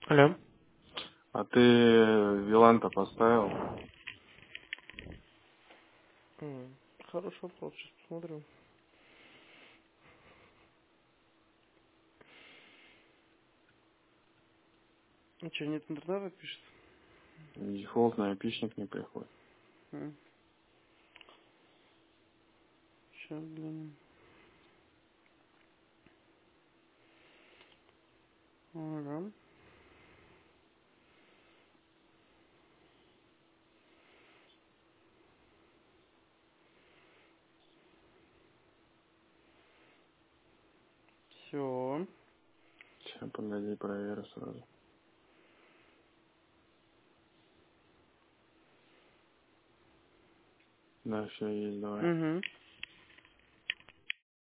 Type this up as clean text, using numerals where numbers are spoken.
Алло. А ты Виланта поставил? М, Хороший вопрос, сейчас посмотрю. А что, нет интернета пишет? Дефолтный опичник не приходит. Сейчас, блин. Ага. Все. Сейчас, погоди, проверю сразу. Да, все есть, давай. Угу.